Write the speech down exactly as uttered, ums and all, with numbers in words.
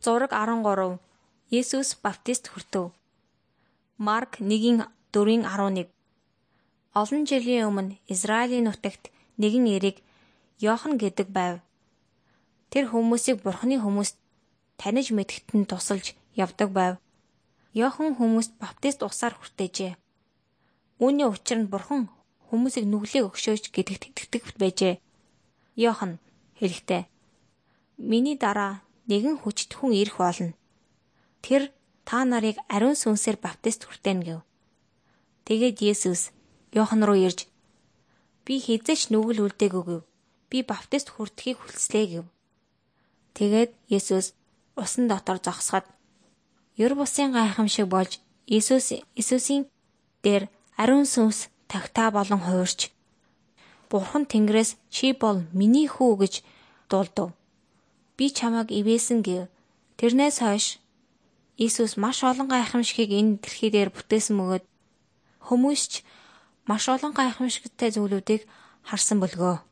Зураг арван гурав. Есүс баптист хүртэв. Марк нэгэн дөрвийн арван нэг. Олон жилийн өмнө Израилийн нутагт нэгэн эрэг Йохан гэдэг байв. Тэр хүмүүсийг Бурхны хүмүүст таних мэдгэд нь тусалж явдаг байв. Йохан хүмүүст баптист усаар хүртээжээ. Үүний учир нь Бурхан хүмүүсийг нүглээ өгшөөж гэдэгт итгэдэг байжээ. Йохан хэлэхдээ: "Миний дараа нэгэн хүчтхэн ирэх болно. Тэр та нарыг ариун сүнсээр баптист хүртээнэ" гэв. Тэгээд Есүс Йохан руу ирж: "Би хэзээч нүгэл үлдээгүү гэв. Би баптист хүртэхийг хүсэлээ" гэв. Тэгээд Есүс усан дотор зогсоход ёр бусын гайхамшиг болж Есүс Есүсийн дээр ариун сүнс тагтаа болон хуурч Бурхан Тэнгэрээс "Чи бол миний хүү" гэж дуулдав. "Би чамайг ивээсэн" гэв. Тэрнээс хойш Есүс маш олон гайхамшигыг энэ дэлхий дээр бүтээсэн бөгөөд хүмүүс ч маш олон гайхамшигтай зүйлүүдийг харсан бөлгөө.